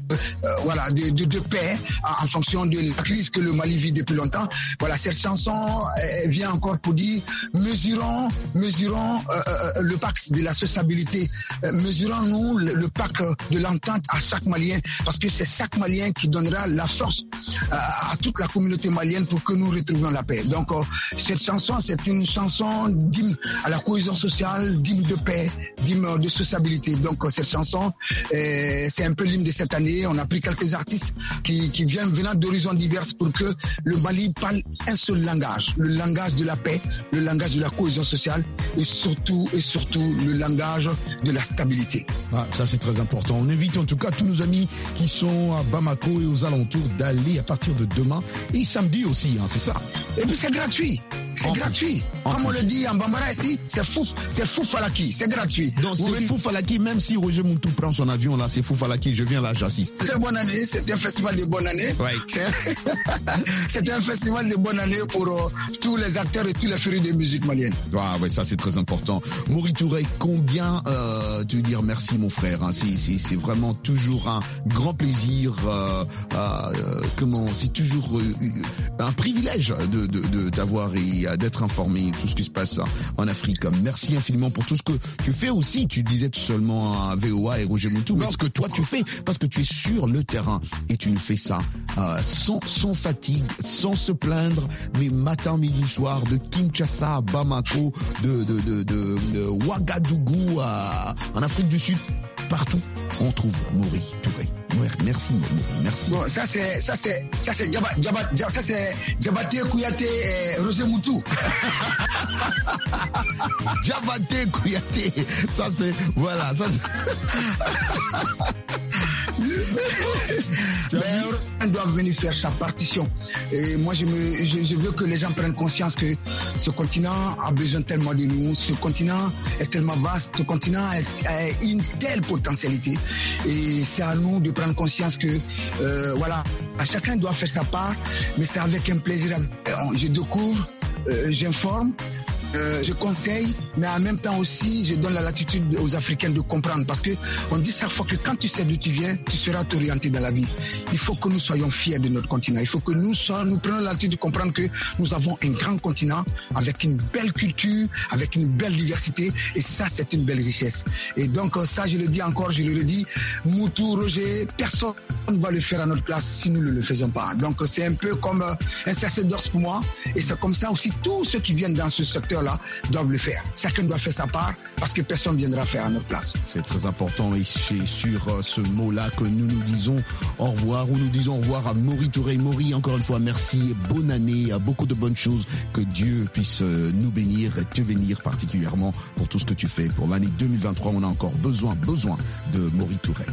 euh, voilà, de, de, de paix en, en fonction de la crise que le Mali vit depuis longtemps. Voilà, cette chanson elle vient encore pour dire mesurons, mesurons euh, euh, le pacte de la sociabilité, euh, mesurons-nous le, le pacte de l'entente à chaque Malien, parce que c'est chaque Malien qui donnera la force euh, à toute la communauté malienne pour que nous retrouvions la paix. Donc euh, cette chanson, c'est une chanson d'hymne à la cohésion sociale, d'hymne de paix, d'hymne de sociabilité. Donc euh, cette chanson, euh, c'est un peu l'hymne de cette année. On a pris quelques artistes qui, qui viennent venant d'horizons divers pour que le Mali parle un seul langage, le langage de la paix, le langage de la cohésion sociale et surtout et surtout le langage de la stabilité. Ah, ça c'est très important. On invite en tout cas tous nos amis qui sont à Bamako et aux alentours d'aller à partir de demain et samedi aussi, hein, c'est ça. Et puis c'est gratuit. C'est en gratuit. Plus. Comme on le dit en Bambara ici, c'est fou, c'est fou falaki, c'est gratuit. Donc c'est fou falaki, même si Roger Muntu prend son avion là, c'est fou falaki, je viens là, j'assiste. C'est bonne année, c'est un festival de bonne année. Ouais. C'est un festival de bonne année pour euh, tous les acteurs et tous les férus de musique malienne. Ah ouais, ça c'est très important. Maury Touré, combien euh, te dire merci mon frère, hein, c'est, c'est, c'est vraiment toujours un grand plaisir, euh, euh, comment, c'est toujours euh, un privilège de, de, de t'avoir et d'être informé de tout ce qui se passe en Afrique. Merci infiniment pour tout ce que tu fais aussi. Tu disais seulement à V O A et Roger Muntu, mais ce que toi tu fais, parce que tu es sur le terrain et tu ne fais ça euh, sans, sans fatigue, sans se plaindre, mais matin, midi, soir, de Kinshasa à Bamako, de, de, de, de, de Ouagadougou à, en Afrique du Sud, partout, on trouve Maury Touré. Merci, merci. Bon, ça c'est, ça c'est, ça c'est Djaba, Djaba, ça c'est Djabaté Kouyaté et Roger Muntu. Djabaté Kouyaté, ça c'est, voilà, ça c'est. Mais on doit venir faire sa partition. Et moi, je, me, je, je veux que les gens prennent conscience que ce continent a besoin tellement de nous. Ce continent est tellement vaste. Ce continent a, a une telle potentialité. Et c'est à nous de prendre conscience que, euh, voilà, chacun doit faire sa part, mais c'est avec un plaisir. Je découvre, euh, j'informe. Euh, je conseille, mais en même temps aussi, je donne la latitude aux Africains de comprendre, parce que on dit chaque fois que quand tu sais d'où tu viens, tu seras t'orienter dans la vie. Il faut que nous soyons fiers de notre continent. Il faut que nous soyons, nous prenions la latitude de comprendre que nous avons un grand continent avec une belle culture, avec une belle diversité, et ça, c'est une belle richesse. Et donc, ça, je le dis encore, je le redis, Muntu, Roger, personne ne va le faire à notre place si nous ne le faisons pas. Donc, c'est un peu comme un sacerdoce pour moi, et c'est comme ça aussi tous ceux qui viennent dans ce secteur là doivent le faire. Chacun doit faire sa part parce que personne ne viendra faire à notre place. C'est très important et c'est sur ce mot-là que nous nous disons au revoir ou nous disons au revoir à Maury Touré. Maury, encore une fois, merci, bonne année, beaucoup de bonnes choses, que Dieu puisse nous bénir et te bénir particulièrement pour tout ce que tu fais. Pour l'année deux mille vingt-trois, on a encore besoin, besoin de Maury Touré.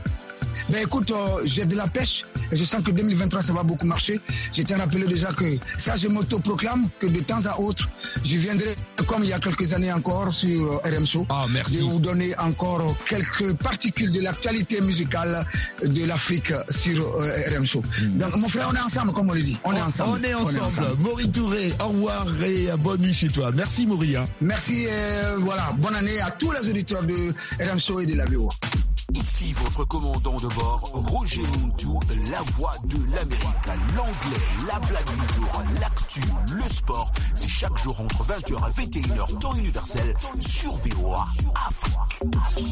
Ben écoute, euh, j'ai de la pêche et je sens que deux mille vingt-trois ça va beaucoup marcher. Je tiens à rappeler déjà que ça, je m'auto-proclame que de temps à autre, je viendrai comme il y a quelques années encore sur euh, R M Show. Ah, merci. De vous donner encore quelques particules de l'actualité musicale de l'Afrique sur euh, R M Show. Mm. Donc mon frère, on est ensemble comme on le dit. On, on est ensemble. On est ensemble. On est ensemble. Maury Touré, au revoir et bonne nuit chez toi. Merci Maury. Hein. Merci, euh, voilà, bonne année à tous les auditeurs de R M Show et de la V O A. Ici votre commandant de bord, Roger Muntu, la voix de l'Amérique, l'anglais, la blague du jour, l'actu, le sport. C'est chaque jour entre vingt heures et vingt et une heures, temps universel, sur V O A Afrique.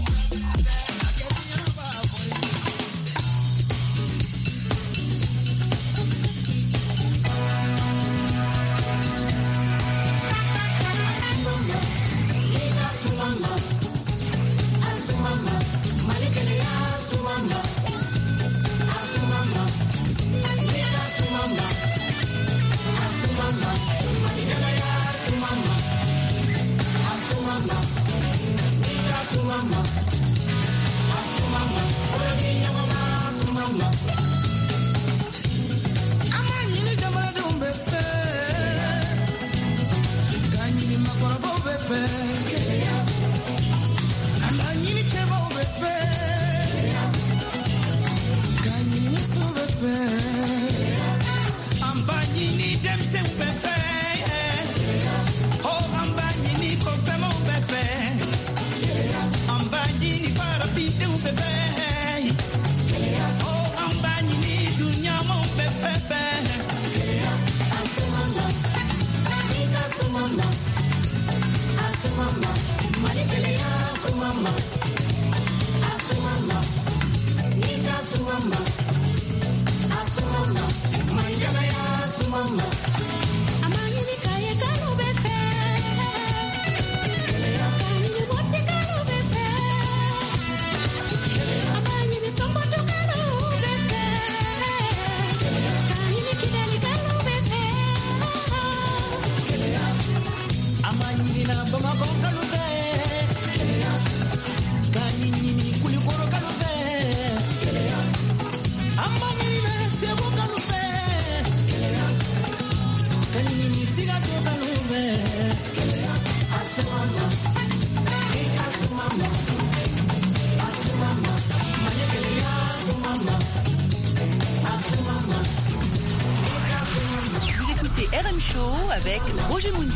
Oh R M Show avec Roger Muntou.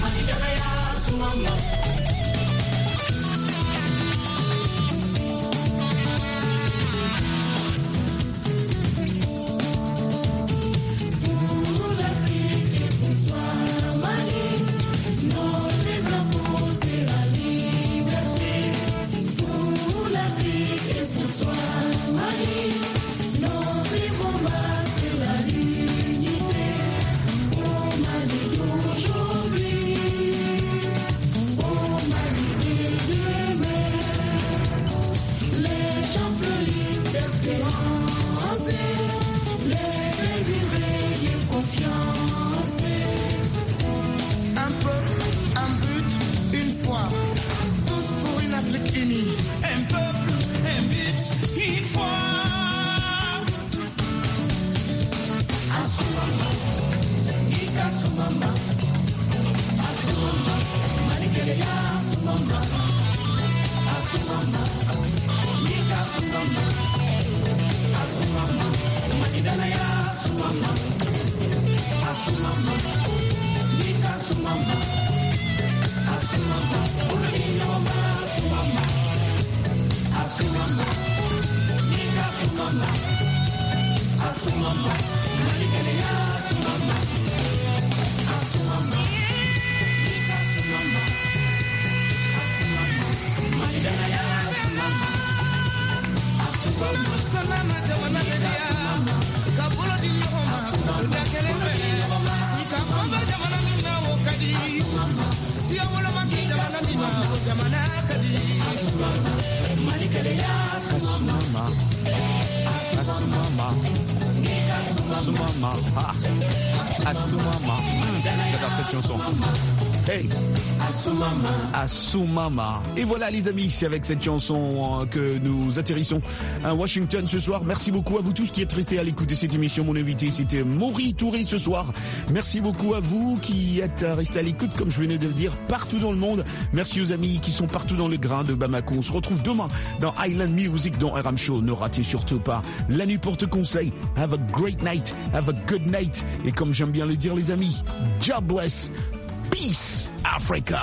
Hey, Asumama. Et voilà les amis, c'est avec cette chanson que nous atterrissons à Washington ce soir. Merci beaucoup à vous tous qui êtes restés à l'écoute de cette émission. Mon invité c'était Maury Touré ce soir. Merci beaucoup à vous qui êtes restés à l'écoute, comme je venais de le dire, partout dans le monde. Merci aux amis qui sont partout dans le grain de Bamako. On se retrouve demain dans Island Music dans R M Show. Ne ratez surtout pas la nuit porte conseil. Have a great night, have a good night. Et comme j'aime bien le dire les amis, God bless. Peace, Africa.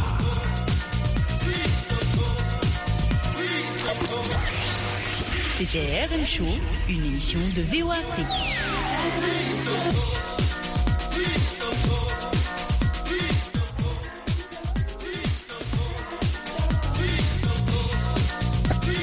C'était R M Show, une émission de V O Afrique.